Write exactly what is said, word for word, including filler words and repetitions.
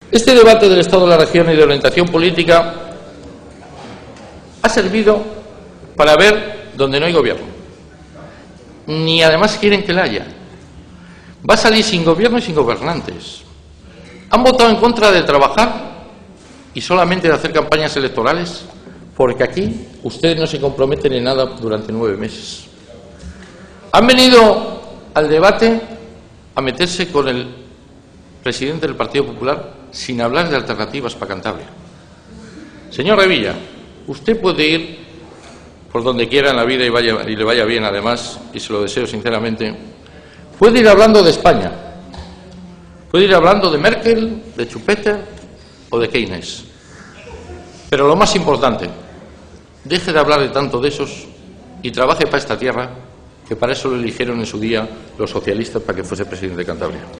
Este debate del Estado de la región y de orientación política ha servido para ver donde no hay gobierno. Ni además quieren que la haya. Va a salir sin gobierno y sin gobernantes. Han votado en contra de trabajar y solamente de hacer campañas electorales, porque aquí ustedes no se comprometen en nada durante nueve meses. Han venido al debate a meterse con el presidente del Partido Popular sin hablar de alternativas para Cantabria. Señor Revilla, usted puede ir por donde quiera en la vida y, vaya, y le vaya bien además, y se lo deseo sinceramente. Puede ir hablando de España, puede ir hablando de Merkel, de Schumpeter o de Keynes. Pero lo más importante, deje de hablar de tanto de esos y trabaje para esta tierra, que para eso lo eligieron en su día los socialistas para que fuese presidente de Cantabria.